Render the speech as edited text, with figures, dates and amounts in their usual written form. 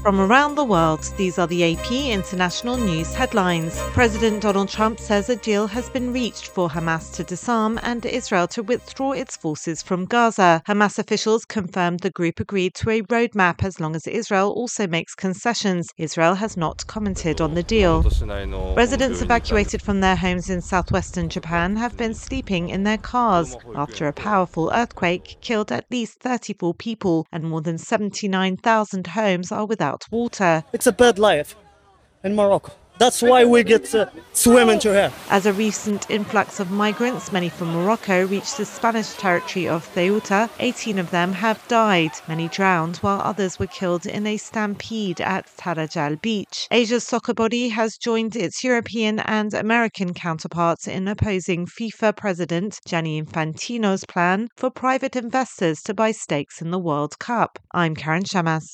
From around the world, these are the AP International News headlines. President Donald Trump says a deal has been reached for Hamas to disarm and Israel to withdraw its forces from Gaza. Hamas officials confirmed the group agreed to a roadmap as long as Israel also makes concessions. Israel has not commented on the deal. Residents evacuated from their homes in southwestern Japan have been sleeping in their cars after a powerful earthquake killed at least 34 people and more than 79,000 homes are without water. It's a bad life in Morocco. That's why we get swim into here. As a recent influx of migrants, many from Morocco, reached the Spanish territory of Ceuta, 18 of them have died. Many drowned, while others were killed in a stampede at Tarajal Beach. Asia's soccer body has joined its European and American counterparts in opposing FIFA President Gianni Infantino's plan for private investors to buy stakes in the World Cup. I'm Karen Shamas.